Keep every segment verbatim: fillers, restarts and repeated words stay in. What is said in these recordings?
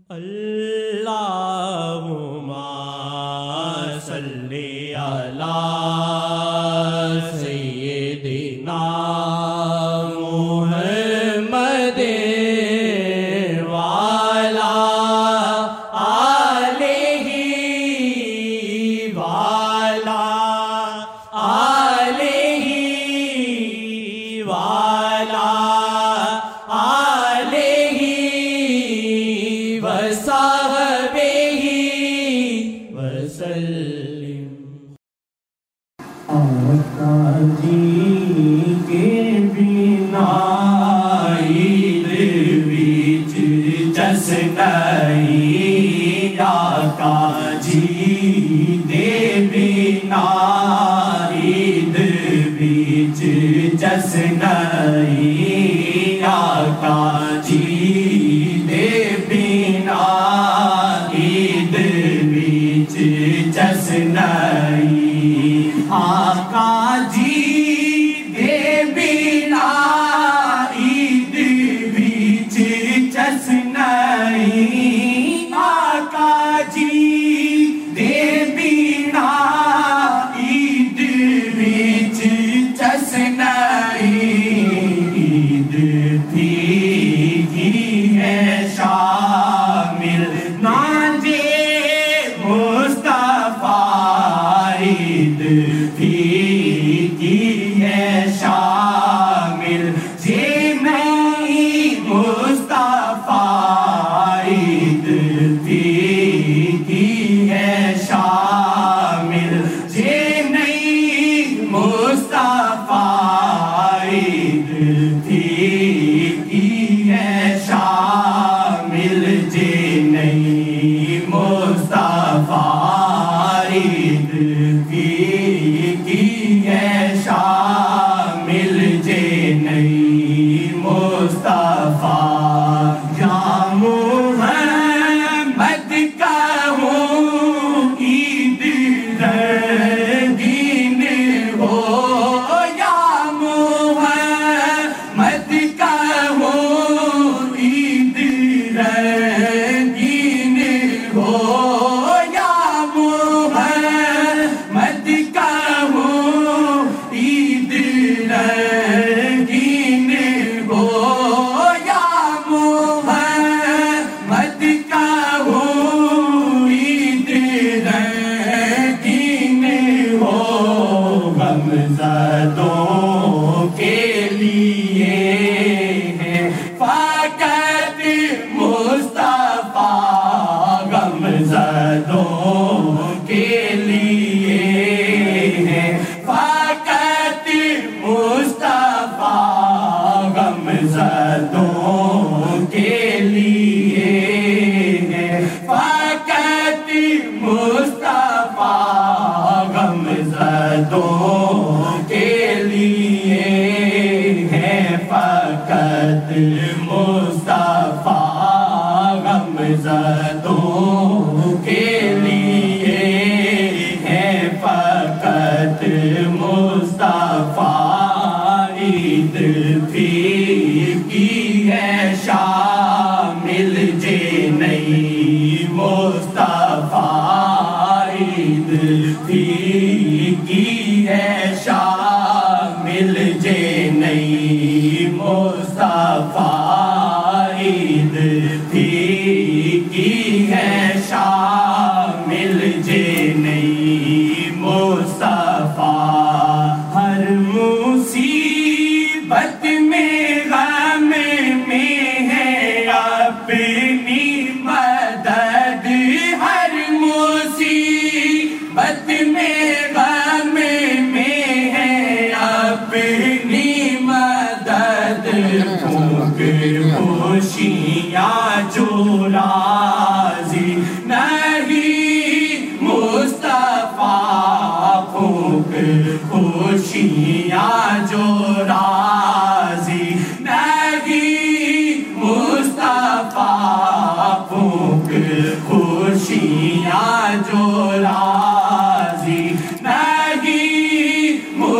اللہم صلی علی سیدنا محمد وعلی آلہ وعلی آلہ وعلی آلہ وصحبہ وسلم۔ آقا جی کے بنا عید وچ جشن نہیں، آقا جی دے بنا عید وچ جشن نہیں، آقا جی دے بنا عید وچ جشن نہیں، آقا جی دے بنا عید وچ جشن نہیں، آقا جی دے بنا عید وچ جشن نہیں، عید تھی ہی ہے شامل ناجے مصطفیٰ، عید تھی کی ہے شامل جے نہیں مصطفیٰ، عید تھی کی ہے شامل جے نہیں مصطفیٰ، عید تھی کی ہے شامل جے نہیں مصطفیٰ، عید تھی کی ہے شامل جے نہیں مصطفیٰ، یا محمد کہوں عید رنگین ہو، یا محمد کہوں عید رنگین ہو، یا محمد کہوں عید رنگین ہو، یا محمد کہوں عید رنگین ہو، غمزدوں کے لیے ہے فقط مصطفیٰ، غمزدوں کے لیے ہے فقط مصطفیٰ، غمزدوں کے لیے ہے فقط مصطفیٰ، غمزدوں کے لیے ہے فقط مصطفیٰ، غمزدوں کے لیے ہے فقط مصطفیٰ، عید تھی کی ہے شامل جے نہیں مصطفیٰ، عید تھی کی ہے شامل جے نہیں مصطفیٰ، عید تھی کی ہے شامل جے نہیں مصطفیٰ، ہر مصیبت میں غم میں ہے اپنی مدد، ہر مصیبت میں غم میں ہے اپنی مدد، پھونک خوشیاں جو راضی نہیں مصطفیٰ، پھونک خوشیاں جو راضی نہیں مصطفیٰ، پھونک خوشیاں جو راضی نہیں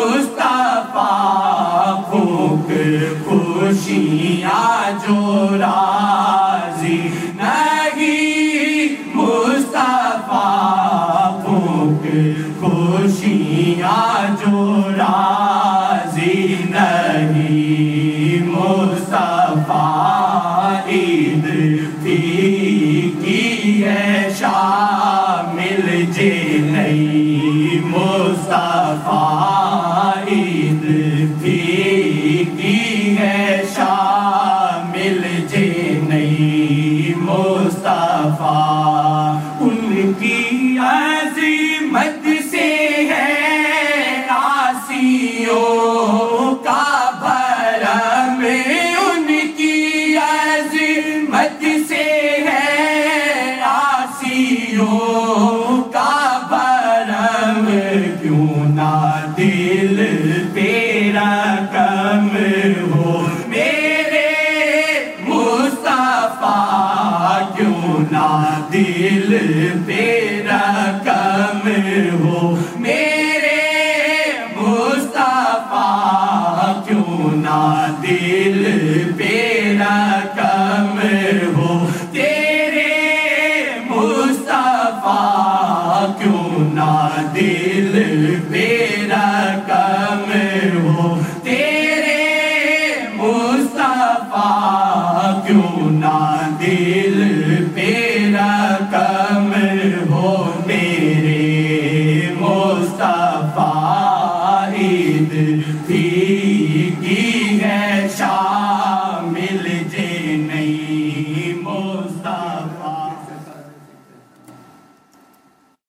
مصطفیٰ، پھونک خوشیاں جو راضی نہیں کی ہے شامل جے نئی مصطفیٰ عید بھی کی ہے شامل جے نئی مصطفیٰ ان کی عظمت سے ہے عاصیوں کا بھرم ان کی عظمت سے ہے عاصیوں کا بھرم کیوں نہ دل تیرا کم ہو میرے مصطفیٰ کیوں نہ دل تیرا